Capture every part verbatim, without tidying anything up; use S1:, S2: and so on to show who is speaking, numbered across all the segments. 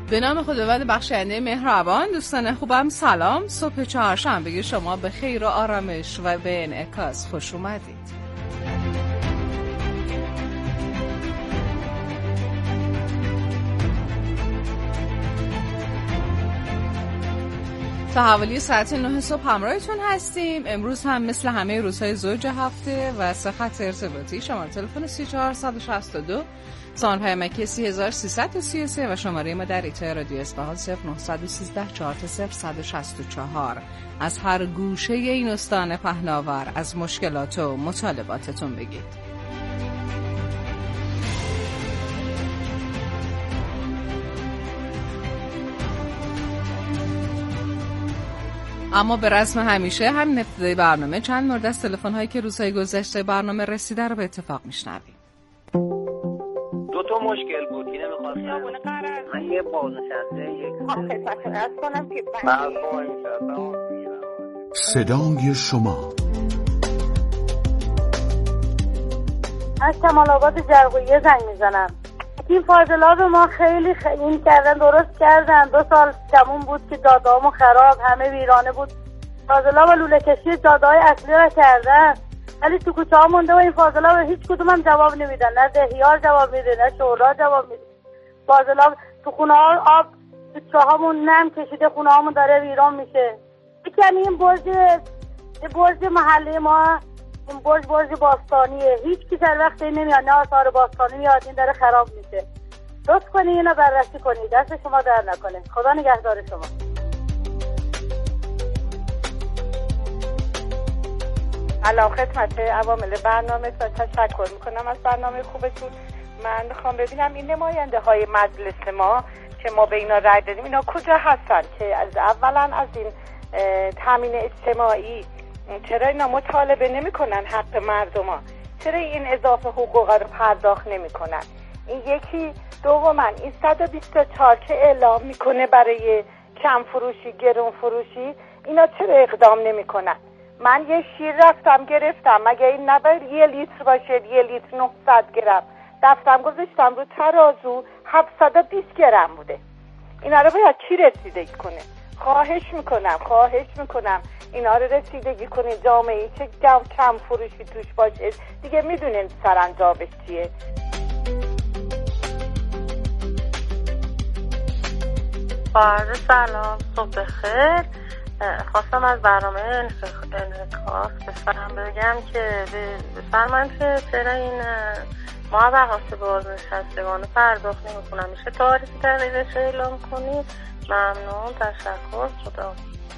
S1: به نام خداوند بخشنده مهربان. دوستان خوبم سلام. صبح چهارشنبه شما به خیر و آرامش و به انعکاس خوش اومدید. تا حوالی ساعت نه صبح همراهتون هستیم. امروز هم مثل همه روزهای زوج هفته و سه خط ارتباطی، شماره تلفن سی و چهار صد و شصت و دو، سان پیامکی سی هزار سیصد و سی و سه و شماره ما در ایتای رادیو اصفهان صفر نه یک سه چهار صفر صد و شصت و چهار. از هر گوشه این استان پهناور از مشکلات و مطالباتتون بگید. اما به رسم همیشه همین ابتدای برنامه چند مورد از تلفن هایی که روزهای گذشته برنامه رسیده رو به اتفاق میشنویم.
S2: دو تا مشکل بود که نمیخواستم من یه بازنشسته یک خدمتتون عرض کنم که
S3: صدای شما
S4: از کمال آباد جرقویه زنگ میزنم. این فاضلاب ما خیلی خ... این کردن درست کردن. دو سال تموم بود که جاده‌هامون خراب، همه ویرانه بود. فاضلاب و لوله کشی جاده‌های اصلی را کردن، ولی تو کوچه‌ها مونده و این فاضلاب هیچ کدوم هم جواب نمیدن. نه دهیار جواب میده، نه شورا جواب میده. فاضلاب تو خونه‌ها آب تو چاهامون نم کشیده، خونه‌هامون داره ویران میشه. یعنی این برج برج محله ما، این برج برج باستانیه، هیچ کی سر وقت این نمیاد، نه آثار باستانی میاد، این داره خراب میشه. لطف کنی اینو بررسی کنی، دست شما در نکنه. خدا نگهدار شما.
S5: علا خدمت عوامل برنامه تا تشکر میکنم از برنامه خوبتون. من میخوام ببینم این نماینده های مجلس ما که ما به اینا رای دادیم، اینا کجا هستن که از اولا از این تامین اجتماعی چرا اینا مطالبه نمی کنن حق مردم ها؟ چرا این اضافه حقوق رو پرداخت نمی کنن؟ این یکی. دوما این صد و بیست و چهار که اعلام میکنه برای کم فروشی گرون فروشی، اینا چرا اقدام نمی کنن؟ من یه شیر رفتم گرفتم، مگه این نباید یه لیتر باشه؟ یه لیتر نهصد گرم رفتم گذاشتم رو ترازو، هفتصد و بیست گرم بوده. اینا رو باید کی رسیدگی کنه؟ خواهش میکنم خواهش میکنم اینا رو رسیدگی کنید. جامعه چه کم فروشی توش باشه دیگه میدونین سرانجامش چیه.
S6: با سلام، صبح بخیر. خواستم از برنامه انعکاس بفرم بگم که بفرمایید که چرا این موفقات بازنشستگان پرداخت نمی‌کنن، میشه تاریخی تغییرش اعلام کنید؟ ممنون، تشکر، خدا.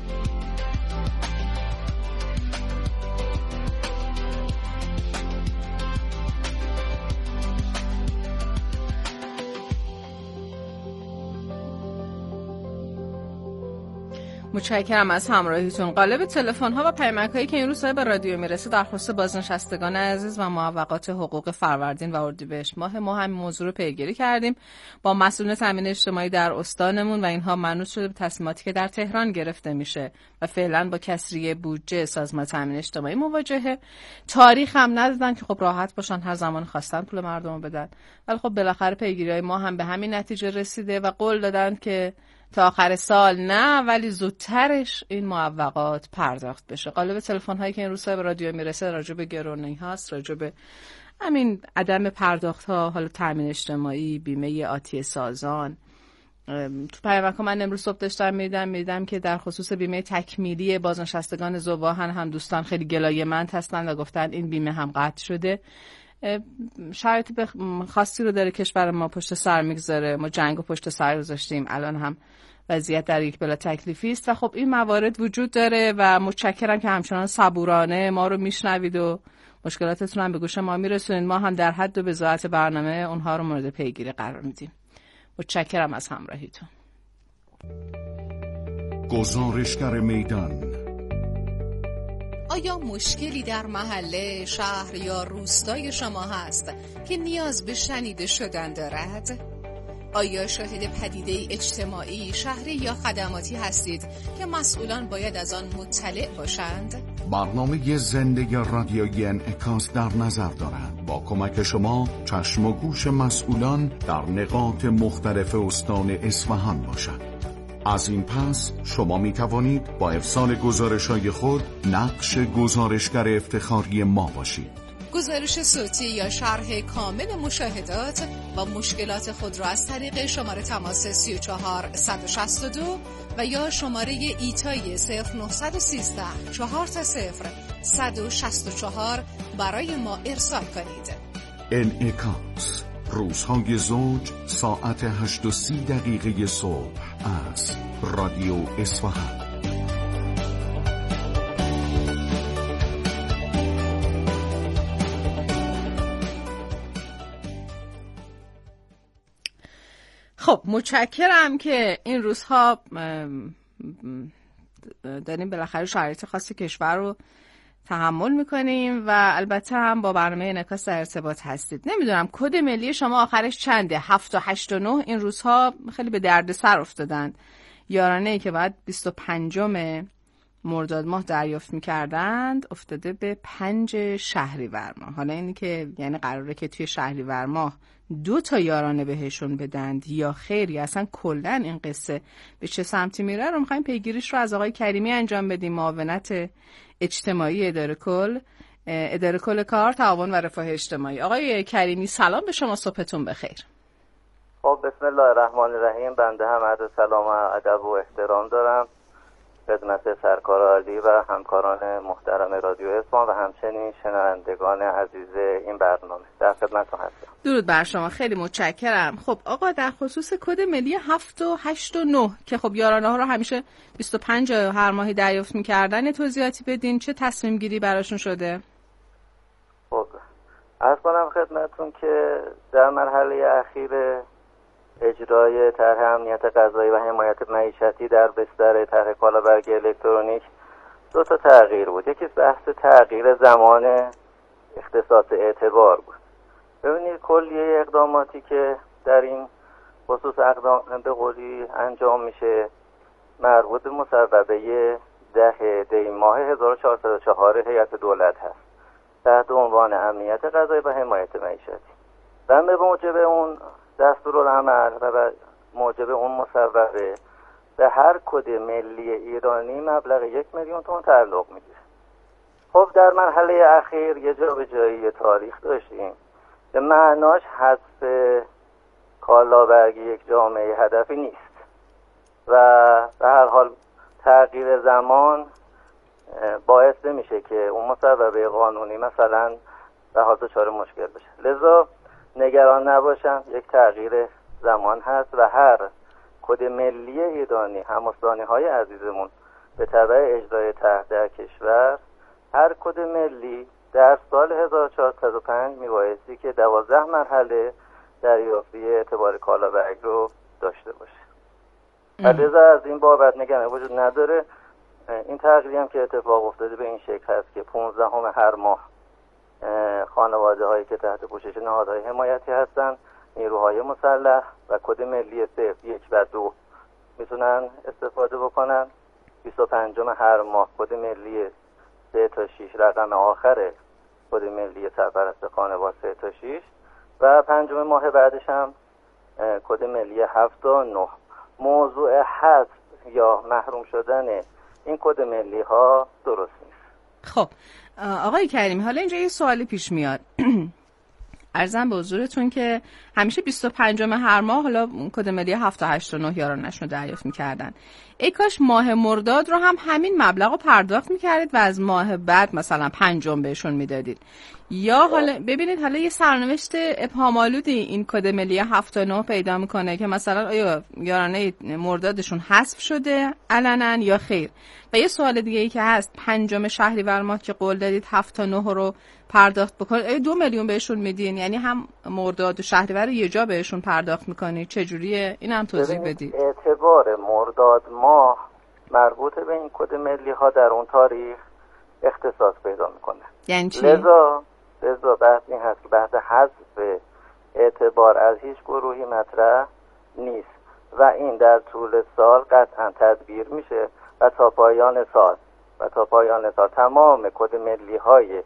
S1: متشکرم از همراهیتون. قالب تلفن ها و پیامک هایی که این روزها به رادیو میرسه درخواست بازنشستگان عزیز و معوقات حقوق فروردین و اردیبهشت ماه ما هم موضوع رو پیگیری کردیم با مسئولین تامین اجتماعی در استانمون و اینها منوط شده به تصمیماتی که در تهران گرفته میشه و فعلا با کسری بودجه سازمان تامین اجتماعی مواجهه. تاریخ هم ندادن که خب راحت باشن هر زمان خواستن پول مردم رو بدن، ولی خب بالاخره پیگیری های ما هم به همین نتیجه رسیده و قول دادن که تا آخر سال نه ولی زودترش این معوقات پرداخت بشه. قالب تلفن هایی که این روزها به رادیو میرسه راجع به گرونی هاست، راجع به همین عدم پرداخت ها، حالا تامین اجتماعی، بیمه آتی سازان. تو پیامک من امروز صبح داشتم میدم میدم که در خصوص بیمه تکمیلی بازنشستگان ذوب‌آهن هم دوستان خیلی گلایه‌مند هستن و گفتن این بیمه هم قطع شده. شرایط خاصی رو داره کشور ما پشت سر میگذاره، ما جنگ و پشت سر گذاشتیم، الان هم وضعیت در یک بلا تکلیفی است و خب این موارد وجود داره و متشکرم که همچنان صبورانه ما رو میشنوید و مشکلاتتون هم به گوش ما میرسونید. ما هم در حد و بضاعت برنامه اونها رو مورد پیگیری قرار میدیم. متشکرم از همراهیتون.
S3: گزارشگر میدان.
S7: آیا مشکلی در محله، شهر یا روستای شما هست که نیاز به شنیده شدن دارد؟ آیا شاهد پدیده اجتماعی، شهری یا خدماتی هستید که مسئولان باید از آن مطلع باشند؟
S3: برنامه زنده رادیویی انعکاس در نظر دارد با کمک شما چشم و گوش مسئولان در نقاط مختلف استان اصفهان باشد. از این پس شما می توانید با ارسال گزارش‌های خود نقش گزارشگر افتخاری ما باشید.
S7: گزارش صوتی یا شرح کامل مشاهدات و مشکلات خود را از طریق شماره تماس سه چهار یک شش دو و یا شماره ایتای صفر نه یک سه چهار صفر یک شش چهار برای ما ارسال کنید.
S3: انعکاس، روزهای زوج، ساعت هشت و سی دقیقه صبح از رادیو اصفهان.
S1: خب متشکرم که این روزها داریم بالاخره شرایط خاص کشور رو تحمل میکنیم و البته هم با برنامه انعکاس در ارتباط هستید. نمیدونم کد ملی شما آخرش چنده؟ هفت و هشت و نه این روزها خیلی به درد سر افتادند. یارانه‌ای که بعد بیست و پنجم مرداد ماه دریافت میکردند افتاده به پنج شهریور ماه. حالا اینی که یعنی قراره که توی شهریور ماه دو تا یارانه بهشون بدند یا خیری، اصلا کلن این قصه به چه سمتی میره رو میخوایم پیگیریش رو از آقای کریمی انجام بدیم، معاونت اجتماعی اداره کل اداره کل کار، تعاون و رفاه اجتماعی. آقای کریمی سلام به شما، صبحتون بخیر.
S8: خب بسم الله الرحمن الرحیم. بنده هم عرض سلام و ادب و احترام دارم خدمت سرکار عالی و همکاران محترم رادیو اصفهان و همچنین شنوندگان عزیز این برنامه. در خدمتتون هستم. درود
S1: بر شما، خیلی متشکرم. خب آقا در خصوص کد ملی هفت و هشت و نه که خب یارانه ها رو همیشه بیست و پنج هر ماهی دریافت می‌کردن، توضیحاتی بدین چه تصمیم گیری براشون شده؟
S8: خب عرض کنم خدمتتون که در مرحله اخیر اجرای طرح امنیت غذایی و حمایت معیشتی در بستر طرح کالابرگی الکترونیک دو تا تغییر بود. یکی بحث تغییر زمان اختصاص اعتبار بود. ببینید کلیه اقداماتی که در این خصوص اقدام به قولی انجام میشه مربوط به مصوبه ده دی ماه هزار و چهارصد و چهار هیئت دولت هست تحت عنوان امنیت غذایی و حمایت معیشتی. و به موجب اون دستورالعمل و به موجب اون مصوبه به هر کد ملی ایرانی مبلغ یک میلیون تومان تعلق میگیره. خب در مرحله اخیر یه جابجایی تاریخ داشتیم به معناش حذف کالابرگی یک جامعه هدفی نیست و به هر حال تغییر زمان باعث نمیشه که اون مصوبه قانونی مثلا به حال دچار مشکل بشه. لذا نگران نباشن، یک تغییر زمان هست و هر کد ملی ایرانی همستانی های عزیزمون به تبع اجرای طرح در کشور هر کد ملی در سال هزار و چهارصد و پنج میبایستی که دوازده مرحله دریافتی اعتبار کالابرگ رو داشته باشه. و لذا از این بابت نگرانی وجود نداره. این تغییری هم که اتفاق افتاده به این شکل هست که پانزدهم هر ماه خانواده هایی که تحت پوشش نهادهای حمایتی هستن، نیروهای مسلح و کد ملی صفر یک و دو میتونن استفاده بکنن. بیست و پنجم هر ماه کد ملی سه تا شش رقم آخر کد ملی سرپرست خانواده سه تا شش و پنجم ماه بعدش هم کد ملی هفت تا نه. موضوع حذف یا محروم شدن این کد ملی ها درست نیست.
S1: خب آقای کریمی حالا اینجا یه سوالی پیش میاد. عرضم به حضورتون که همیشه بیست و پنجم هر ماه حالا کد ملی هفت تا هشت و نه یارانه‌شون رو دریافت می‌کردن. ای کاش ماه مرداد رو هم همین مبلغ رو پرداخت می‌کردید و از ماه بعد مثلا پنجم بهشون میدادید. یا حالا ببینید حالا یه سرنوشت ابهام‌آلودی این کد ملی هفت تا نه پیدا می‌کنه که مثلا آیا یارانه مردادشون حذف شده علنا یا خیر. و یه سوال دیگه ای که هست، پنجم شهریور ماه که قول دادید هفت تا نه رو پرداخت بکنید، ای دو میلیون بهشون میدین؟ یعنی هم مرداد و شهریور رو یه جا بهشون پرداخت میکنید؟ چجوریه؟ این هم توضیح بدید.
S8: اعتبار مرداد ماه مربوط به این کد ملی ها در اون تاریخ اختصاص پیدا میکنه.
S1: یعنی چی؟
S8: لذا لذا بحث این هست که بحث حذف اعتبار از هیچ گروهی مطرح نیست و این در طول سال قطعا تدبیر میشه و تا پایان سال و تا پایان سال تمام کد ملی های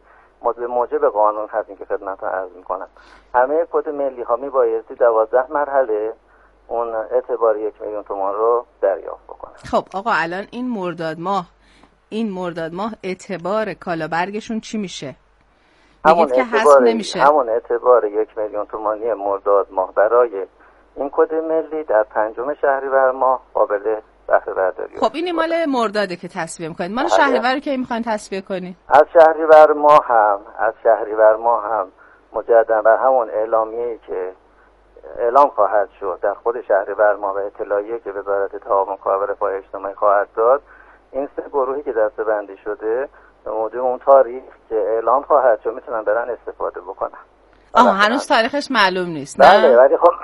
S8: موجب موجب قانون هست این که خدمتتون عرض میکنم. همه کد ملی ها میبایستی دوازده مرحله اون اعتبار یک میلیون تومان رو دریافت بکنن.
S1: خب آقا الان این مرداد ماه این مرداد ماه اعتبار کالابرگشون چی میشه؟
S8: همون
S1: که حذف نمیشه.
S8: همون اعتبار یک میلیون تومانی مرداد ماه برای این کد ملی در پنجم شهریور ماه قابل بهره برداری.
S1: خب این مال مرداده که تصفیه میکنید. مال شهریور که میخواین تصفیه کنید؟
S8: از شهریور ماه هم از شهریور ماه هم مجددا بر همون اعلامیه‌ای که اعلام خواهد شد در خود شهریور ماه و اطلاعیه‌ای که وزارت تعاون کار و رفاه اجتماعی خواهد داد، این سه گروهی که دسته‌بندی شده به موجب اون تاریخ که اعلام خواهد شد میتونن برن استفاده بکنن.
S1: آها هنوز تاریخش معلوم نیست.
S8: بله ولی خب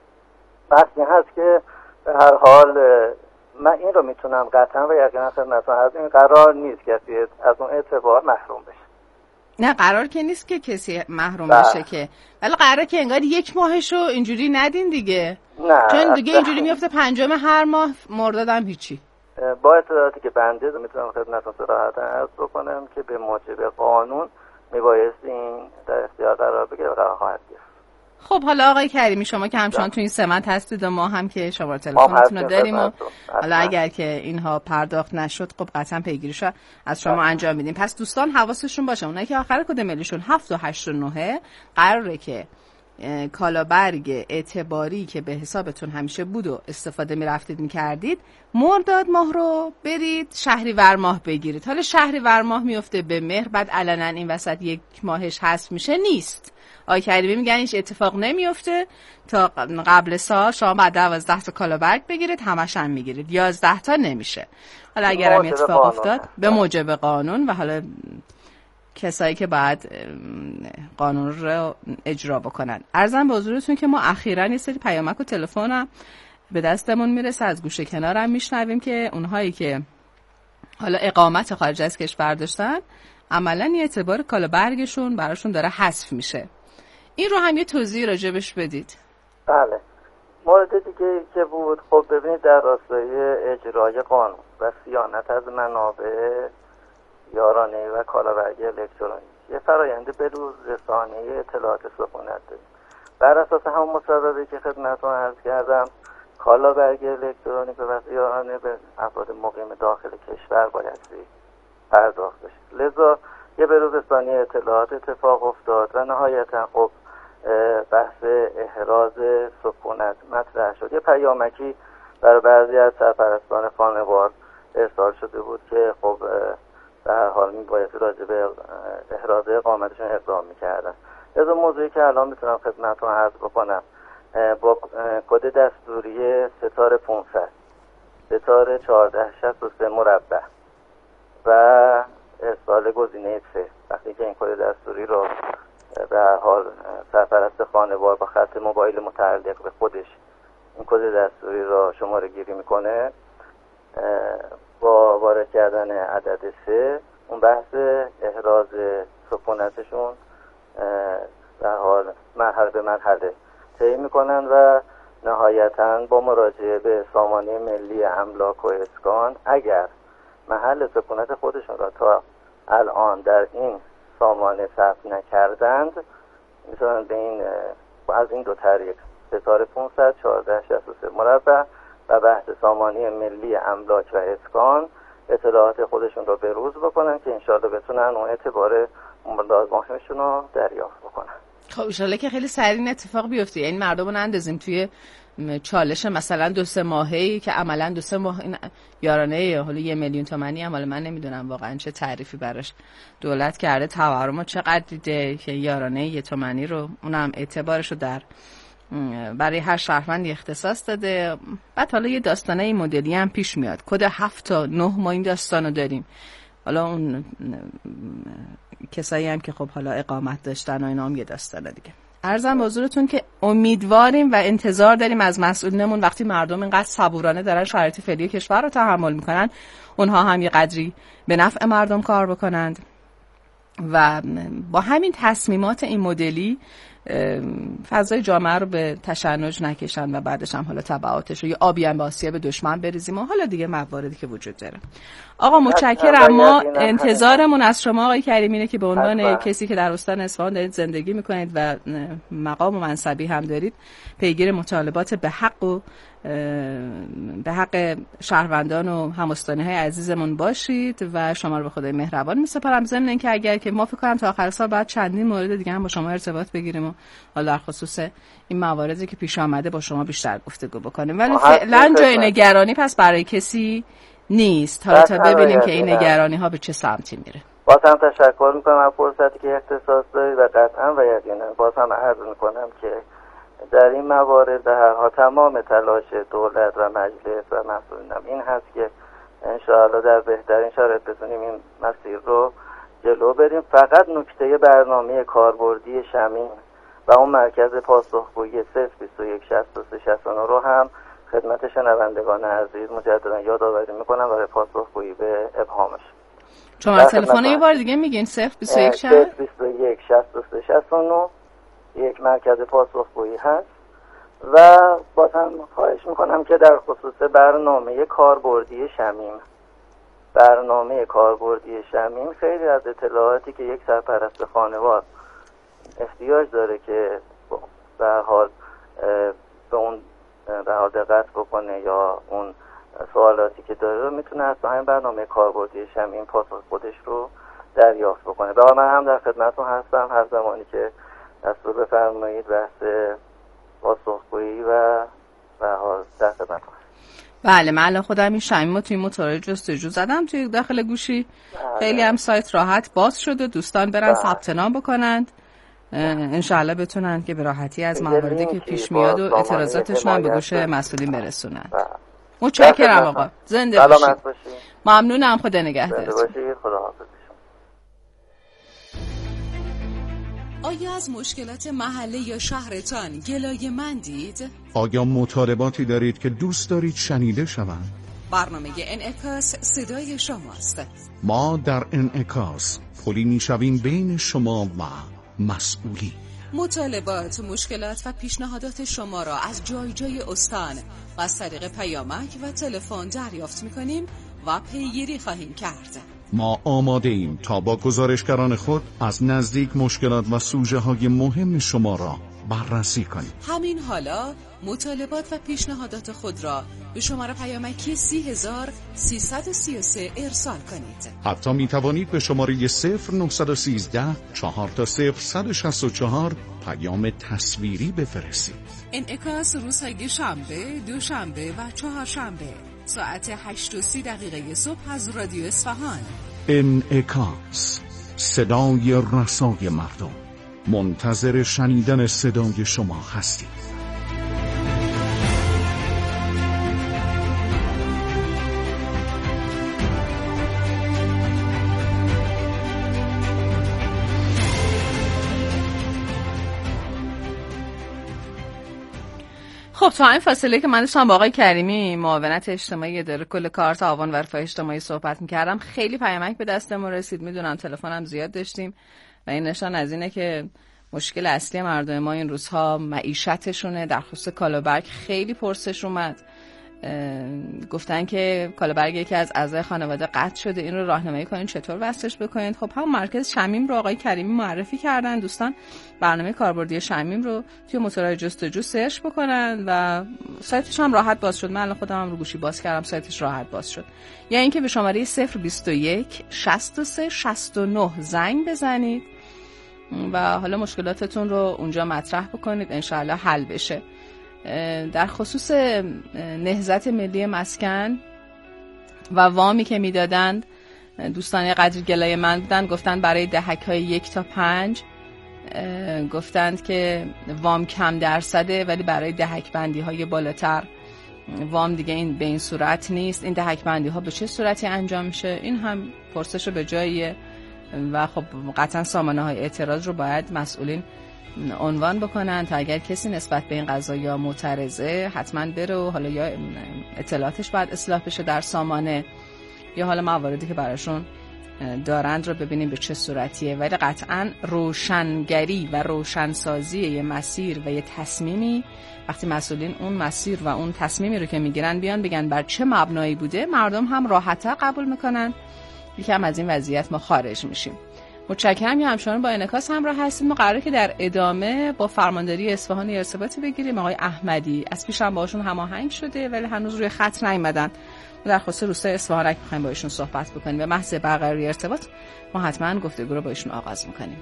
S8: بحثی هست که به هر حال من این رو میتونم قطعا و یقینا خدمتتون عرض این قرار نیست کسی از اون اعتبار محروم بشه.
S1: نه قرار که نیست که کسی محروم بشه که، ولی قراره که انگار یک ماهشو اینجوری ندین دیگه.
S8: نه
S1: چون دیگه اینجوری میفته پنجم هر ماه مردادم هیچی.
S8: با اطلاعاتی که بنده میتونم خدمتتون صراحتا عرض بکنم که به موجب قانون میبایست این در اختیار قرار بگیره و قرار خواهد گرفت.
S1: خب حالا آقای کریمی شما که همچنان تو این سمت هستید و ما هم که شماره تلفنتون رو داریم و حالا اگر که اینها پرداخت نشد خب قطعا پیگیریش از شما انجام میدیم. پس دوستان حواسشون باشه اونایی که آخر کد ملیشون هفت و هشت و نه قراره که کالابرگ اعتباری که به حسابتون همیشه بود و استفاده میرفتید میکردید مرداد ماه رو برید شهریور ماه بگیرید. حالا شهریور ماه میفته به مهر، بعد علنا این وسط یک ماهش حذف میشه. نیست. آقای کریمی میگن هیچ اتفاق نمیفته تا قبل سال شما بعد دوازده تا کالابرگ بگیرید همش هم میگیرید، یازده تا نمیشه. حالا اگر هم اتفاق افتاد به موجب قانون و حالا کسایی که بعد قانون رو اجرا بکنن. عرضم به حضورتون که ما اخیراً یه سری پیامک و تلفن هم به دستمون میرسه از گوشه کنارم میشنویم که اونهایی که حالا اقامت خارج از کشور داشتن عملاً یه اعتبار کالابرگشون براشون داره حذف میشه. این رو هم یه توضیح راجبش بدید.
S8: بله. مورد دیگه که بود خب ببینید در راستای اجرای قانون و صیانت از منابع یارانه و کالابرگی الکترونیک یه فرآیند بروز رسانه اطلاعات سکونت داریم. بر اساس همون مصوبه‌ای که خدمتتون عرض کردم کالابرگی الکترونیک به واسطه یارانه به افراد مقیم داخل کشور باید پرداخت بشه. لذا یه بروز رسانه اطلاعات اتفاق افتاد و نهایتا خب بحث احراز سکونت مطرح شد. یه پیامکی برای بعضی از سرپرستان خانوار ارسال شده بود که خب در هر حال میبایستی راجع به احراز اقامتشون اقدام میکردن. از اون موضوعی که الان میتونم خدمتتون عرض بکنم با کد دستوری ستاره پانصد ستاره چهارده شصت و سه مربع و ارسال گزینه سه وقتی که این کد دستوری رو به هر حال سرپرست خانوار با خط موبایل متعلق به خودش این کد دستوری رو شماره گیری میکنه با وارد کردن عدد سه اون بحث احراز سکونتشون در حال مرحله به مرحله طی میکنن و نهایتاً با مراجعه به سامانه ملی املاک و اسکان اگر محل سکونت خودشون را تا الان در این سامانه ثبت نکردند میتونن به این از این دو طریق ستاره پانصد چهارده شصت و سه مربع و بحث سامانه ملی املاک و اسکان اطلاعات خودشون رو بروز بکنن که انشاءالله بتونن اون اعتبار مرداد ماهشون رو دریافت بکنن.
S1: خب انشاءالله که خیلی سریع این اتفاق بیفته، یعنی مردم رو نندازیم توی چالش مثلا دو سه ماهه‌ای که عملا دو سه ماه این یارانه حالا یه میلیون تومانی هم حالا من نمیدونم واقعا چه تعریفی براش دولت کرده، تورم چقدر دیده که یارانه یه تومانی رو اونم اعتبارش رو در برای هر شهروندی اختصاص داده. بعد حالا یه داستانه این مدلی هم پیش میاد، کد هفت تا نه ما این داستانو داریم. حالا اون کسایی هم که خب حالا اقامت داشتن و اینا هم یه داستانه دیگه. عرضم به حضورتون که امیدواریم و انتظار داریم از مسئولینمون وقتی مردم اینقدر صبورانه دارن شرایط فعلی کشور رو تحمل میکنن اونها هم یه قدری به نفع مردم کار بکنند و با همین تصمیمات این مدلی فضای جامعه رو به تشنج نکشن و بعدش هم حالا تبعاتش رو یا آبی هم به آسیاب دشمن بریزیم و حالا دیگه مواردی که وجود داره. آقا متشکرم. ما انتظارمون از شما آقای کریمی اینه که به عنوان کسی که در استان اصفهان دارید زندگی میکنید و مقام و منصبی هم دارید پیگیر مطالبات به حق و به حق شهروندان و هم‌استانی‌های عزیزمون باشید و شما رو به خدای مهربان می‌سپارم. ضمن اینکه اگر که ما فکر کنم تا آخر سال بعد چندین مورد دیگه هم با شما ارتباط بگیریم و حالا در خصوص این مواردی که پیش آمده با شما بیشتر گفتگو بکنیم، ولی فعلا جای نگرانی پس برای کسی نیست. حالا تا ببینیم که این نگرانی‌ها به چه سمتی میره.
S8: باز هم تشکر می‌کنم از فرصتی که اختصاص دارید و قطعا و یقینا باز هم عرض می‌کنم که در این موارد در هر حال تمام تلاش دولت و مجلس و مسئولین این هست که انشاءالله در بهترین شرایط بتونیم این مسیر رو جلو بریم. فقط نکته برنامه کاربردی شمیم و اون مرکز پاسخگویی صفر بیست و یک شصت و سه شصت و نه رو هم خدمت شنوندگان عزیز مجددا یادآوری میکنم برای پاسخگویی به ابهامش.
S1: شما تلفن یه بار دیگه میگین صفر بیست و یک
S8: شصت و سه شصت و نه یک مرکز پاسخگویی هست و باز هم خواهش میکنم که در خصوص برنامه کاربردی شمیم برنامه کاربردی شمیم خیلی از اطلاعاتی که یک سرپرست خانوار احتیاج داره که به هر حال به اون به هر دقت بکنه یا اون سوالاتی که داره رو میتونه از همین برنامه کاربردی شمیم پاسخ خودش رو دریافت بکنه. و من هم در خدمتتون هستم هر زمانی که دستور بفرمایید بحث پاسخگویی و به حال در خدمتتون.
S1: بله من الان خودم این شمیم رو توی موتور جستجو زدم توی داخل گوشی. بله. خیلی هم سایت راحت باز شده، دوستان برن ثبت نام بکنند انشاءالله بتونن که به راحتی از مواردی که پیش میاد و اعتراضاتشون هم به گوش مسئولین برسونن. متشکرم آقا. زنده باشید. ممنونم. خدا نگهدارتون.
S8: زنده باشید. خدا حافظ.
S7: آیا از مشکلات محله یا شهرتان گلایه مندید؟
S3: آیا مطالباتی دارید که دوست دارید شنیده شوند؟
S7: برنامه انعکاس صدای شماست.
S3: ما در انعکاس پلی میشویم بین شما و مسئولی.
S7: مطالبات، مشکلات و پیشنهادات شما را از جای جای استان و از طریق پیامک و تلفن دریافت می‌کنیم و پیگیری خواهیم کرد.
S3: ما آماده ایم تا با گزارشگران خود از نزدیک مشکلات و سوژه های مهم شما را بررسی کنیم.
S7: همین حالا مطالبات و پیشنهادات خود را به شماره پیامکی سی هزار سیصد و سی و سه ارسال کنید.
S3: حتی می توانید به شماره صفر نهصد و سیزده چهار تا صفر صد و شصت و چهار پیام تصویری بفرستید.
S7: انعکاس روزهای شنبه، دوشنبه و چهارشنبه ساعت هشت و سی دقیقه صبح از رادیو اصفهان.
S3: انعکاس، صدای رسای مردم. منتظر شنیدن صدای شما هستیم.
S1: خب تو این فاصله که من داشتم با آقای کریمی معاونت اجتماعی اداره کل کار تعاون و رفاه اجتماعی صحبت می‌کردم خیلی پیامک به دستمون رسید. میدونم تلفنم زیاد داشتیم و این نشان از اینه که مشکل اصلی مردم ما این روزها معیشتشونه. در خصوص کالابرگ خیلی پرسش اومد، گفتن که کالابرگ یکی از اعضای خانواده قطع شده، این رو راهنمایی کنین چطور وصلش بکنید. خب هم مرکز شمیم رو آقای کریمی معرفی کردن. دوستان برنامه کاربردی شمیم رو توی موتورهای جستجو سرچ بکنن و سایتش هم راحت باز شد. من الان خودم هم رو گوشی باز کردم، سایتش راحت باز شد. یا یعنی اینکه به شماره صفر بیست و یک شصت و سه شصت و نه زنگ بزنید و حالا مشکلاتتون رو اونجا مطرح بکنید، انشاءالله حل بشه. در خصوص نهضت ملی مسکن و وامی که میدادند دوستان قدر گلای من بودن، گفتن برای دهک های یک تا پنج گفتند که وام کم درصده، ولی برای دهک بندی های بالاتر وام دیگه این به این صورت نیست. این دهک بندی ها به چه صورتی انجام میشه؟ این هم پرسش رو به جاییه و خب قطعا سامانه های اعتراض رو باید مسئولین عنوان بکنن تا اگر کسی نسبت به این قضایا معترضه حتما بره و حالا یا اطلاعاتش باید اصلاح بشه در سامانه یا حالا مواردی که براشون دارند رو ببینیم به چه صورتیه، ولی قطعاً روشنگری و روشنسازی یه مسیر و یه تصمیمی وقتی مسئولین اون مسیر و اون تصمیمی رو که میگیرن بیان بگن بر چه مبنایی بوده، مردم هم راحت‌تر قبول میکنن، یکم از این وضعیت ما خارج میشیم. متشکرم. یا همچنان با انعکاس همراه هستیم. ما قراره که در ادامه با فرمانداری اصفهان ارتباطی بگیریم. آقای احمدی از پیش هم باشون هماهنگ شده ولی هنوز روی خط نیومدن. ما در خصوص روستای اصفهان اگه بخوایم با ایشون صحبت بکنیم به محض برقراری ارتباط، ما حتما گفتگو رو با ایشون آغاز میکنیم.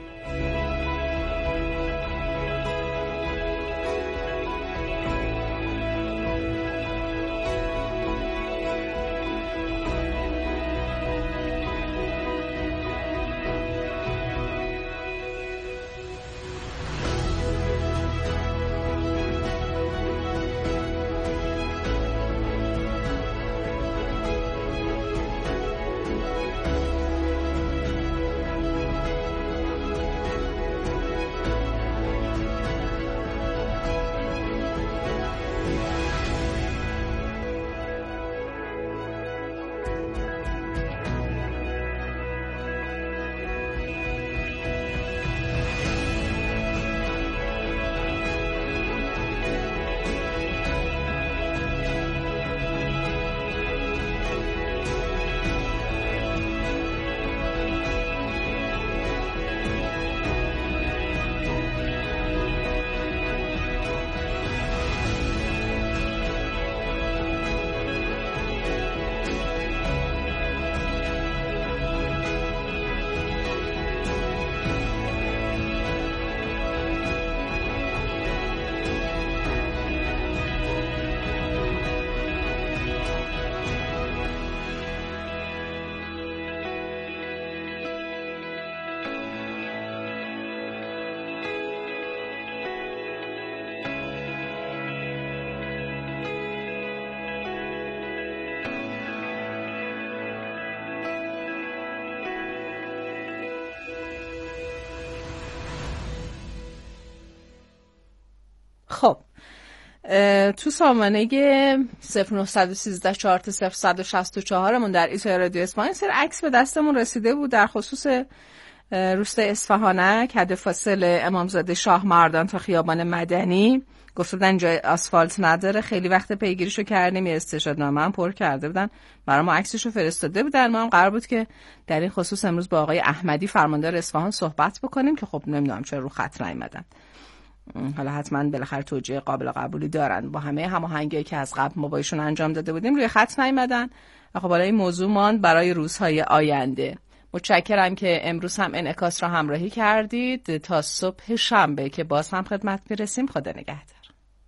S1: خب تو سامانه صفر نه یک سه چهار صفر شش چهار مون در ایتای رادیو اصفهان سر عکس به دستمون رسیده بود در خصوص روستای اصفهانک، حد فاصل امامزاده شاه مردان تا خیابان مدنی. گفتن جای آسفالت نداره، خیلی وقت پیگیریشو کردیم، یه استشهادنامه هم پر کرده بودن برای ما، عکسشو فرستاده بودن. ما هم قرار بود که در این خصوص امروز با آقای احمدی فرماندار اصفهان صحبت بکنیم که خب نمیدونم چرا رو خط نیومدن. حالا حتما بالاخره توجیه قابل قبولی دارن، با همه هماهنگی که از قبل ما با ایشون انجام داده بودیم روی خط نیومدن. خب حالا این موضوع ماند برای روزهای آینده. متشکرم که امروز هم انعکاس را همراهی کردید تا صبح شنبه که باز هم خدمت میرسیم. خدا نگهدار.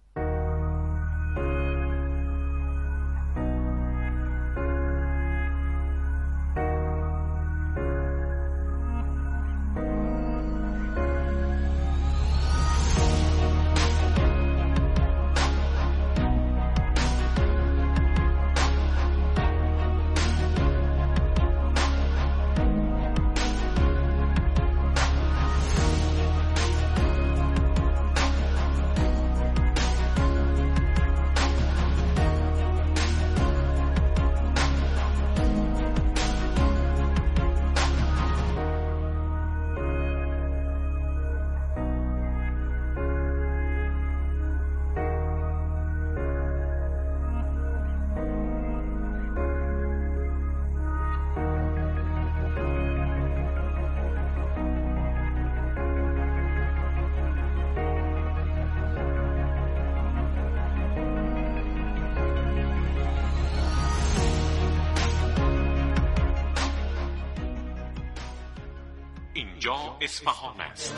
S9: اینجا اصفهان است.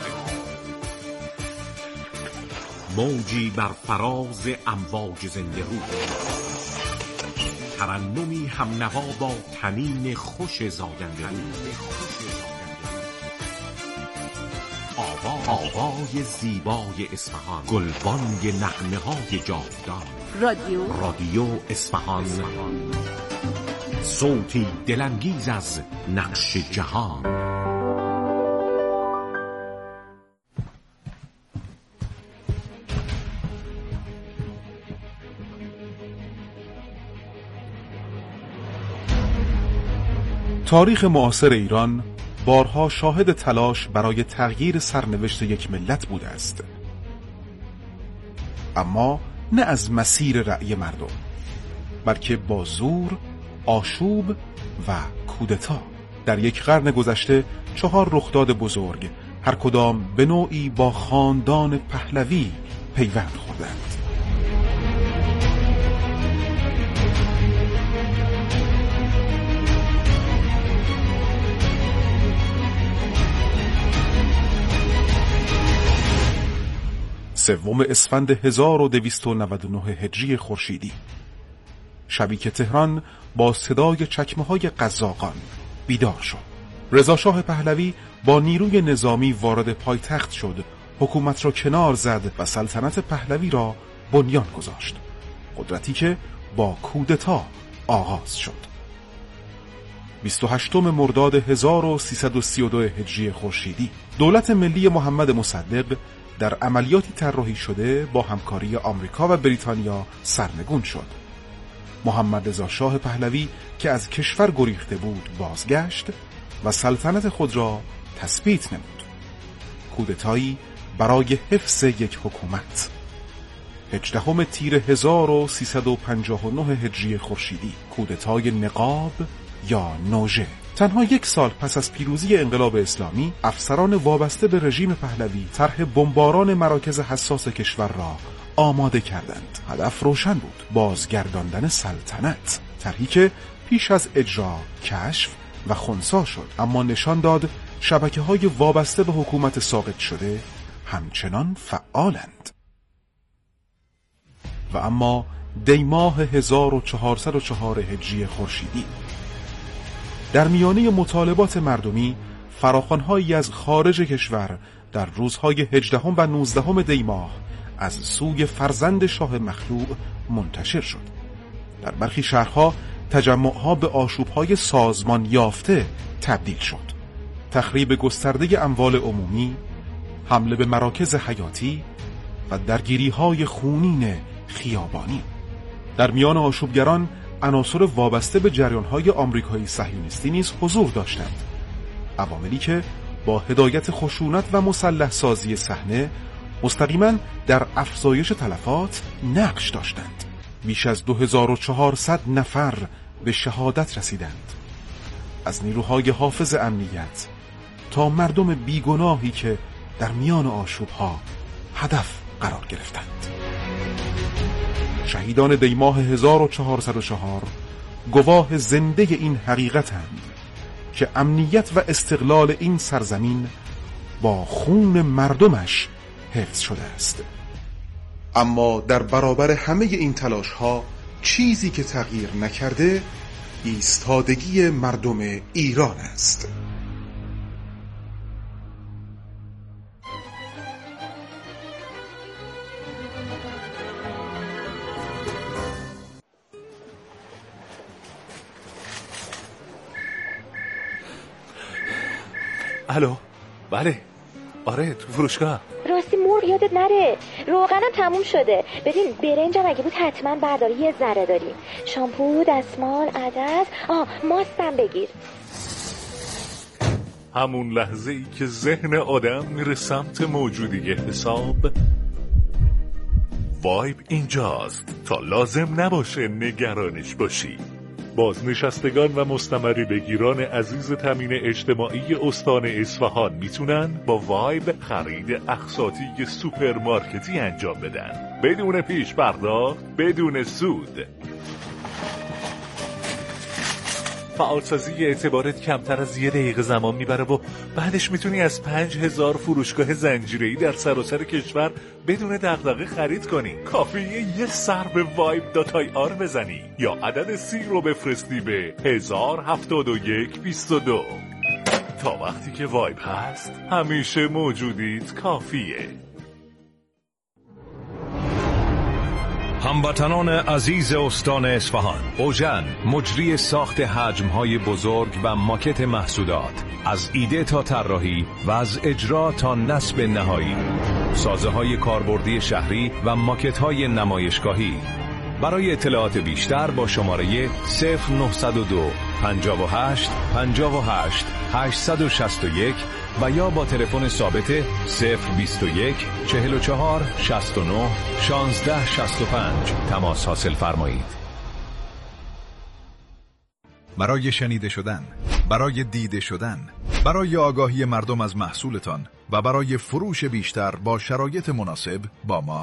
S9: موجی بر فراز امواج زنده رو، ترنمی هم نوا با تنین خوش زاینده رو، آوا آوای زیبای اصفهان، گلبانگ نغمه های جاودان.
S1: رادیو
S9: رادیو اصفهان، صوتی دلانگیز از نقش جهان.
S10: تاریخ معاصر ایران بارها شاهد تلاش برای تغییر سرنوشت یک ملت بوده است، اما نه از مسیر رأی مردم، بلکه با زور، آشوب و کودتا. در یک قرن گذشته چهار رخداد بزرگ هر کدام به نوعی با خاندان پهلوی پیوند خوردند. سوم اسفند هزار و دویست و نود و نه هجری خورشیدی، شبی که تهران با صدای چکمه‌های قزاقان بیدار شد. رضا شاه پهلوی با نیروی نظامی وارد پایتخت شد، حکومت را کنار زد و سلطنت پهلوی را بنیان گذاشت، قدرتی که با کودتا آغاز شد. بیست و هشتم مرداد هزار و سیصد و سی و دو هجری خورشیدی، دولت ملی محمد مصدق در عملیاتی طراحی شده با همکاری آمریکا و بریتانیا سرنگون شد. محمد رضا شاه پهلوی که از کشور گریخته بود بازگشت و سلطنت خود را تثبیت نمود. کودتایی برای حفظ یک حکومت. هجدهم تیر هزار و سیصد و پنجاه و نه هجری خورشیدی، کودتای نقاب یا نوژه. تنها یک سال پس از پیروزی انقلاب اسلامی، افسران وابسته به رژیم پهلوی طرح بمباران مراکز حساس کشور را آماده کردند. هدف روشن بود: بازگرداندن سلطنت. طرحی که پیش از اجرا کشف و خنثی شد، اما نشان داد شبکه‌های وابسته به حکومت ساقط شده همچنان فعالند. و اما دی ماه هزار و چهارصد و چهار هجری خورشیدی، در میانه مطالبات مردمی، فراخوان‌هایی از خارج کشور در روزهای هجدهم و نوزدهم دی ماه از سوی فرزند شاه مخلوع منتشر شد. در برخی شهرها تجمعها به آشوب‌های سازمان یافته تبدیل شد. تخریب گسترده اموال عمومی، حمله به مراکز حیاتی و درگیری‌های خونین خیابانی. در میان آشوبگران عناصر وابسته به جریان‌های آمریکایی صهیونیستی نیز حضور داشتند، عواملی که با هدایت خشونت و مسلح سازی صحنه مستقیما در افزایش تلفات نقش داشتند. بیش از دو هزار و چهارصد نفر به شهادت رسیدند، از نیروهای حافظ امنیت تا مردم بیگناهی که در میان آشوب‌ها هدف قرار گرفتند. شهیدان دی ماه هزار و چهارصد و چهار گواه زنده این حقیقتند که امنیت و استقلال این سرزمین با خون مردمش حفظ شده است. اما در برابر همه این تلاش ها چیزی که تغییر نکرده ایستادگی مردم ایران است.
S11: الو، بله، آره تو فروشگاه.
S12: راستی مرغ یادت نره، روغنم تموم شده. ببین برنجم اگه بود حتما برداری، یه ذره داریم. شامپو، دستمال، عدس، آه ماستم بگیر.
S11: همون لحظه ای که ذهن آدم میره سمت موجودی حساب، وایب اینجاست تا لازم نباشه نگرانش باشی. بازنشستگان و مستمری بگیران عزیز تامین اجتماعی استان اصفهان میتونن با وایب خرید اقساطی سوپرمارکتی انجام بدن بدون پیش پرداخت، بدون سود. فعالسازی اعتبارت کمتر از یه دقیقه زمان میبره و بعدش میتونی از پنج هزار فروشگاه زنجیره‌ای در سراسر کشور بدون دغدغه خرید کنی. کافیه یه سر به وایب دات آی آر بزنی یا عدد سی رو بفرستی به هزار هفتاد و یک بیست و دو. تا وقتی که وایب هست همیشه موجودیت کافیه.
S13: هموطنان عزیز استان اصفهان، اوژن مجری ساخت حجم‌های بزرگ و ماکت محصولات، از ایده تا طراحی و از اجرا تا نصب نهایی، سازه‌های کاربردی شهری و ماکت‌های نمایشگاهی. برای اطلاعات بیشتر با شماره صفر نه صفر دو پنجاه و هشت پنجاه و هشت هشتصد و شصت و یک و یا با تلفن ثابت صفر بیست و یک چهل و چهار شصت و نه شانزده شصت و پنج تماس حاصل فرمایید.
S14: برای شنیده شدن، برای دیده شدن، برای آگاهی مردم از محصولتان و برای فروش بیشتر با شرایط مناسب با ما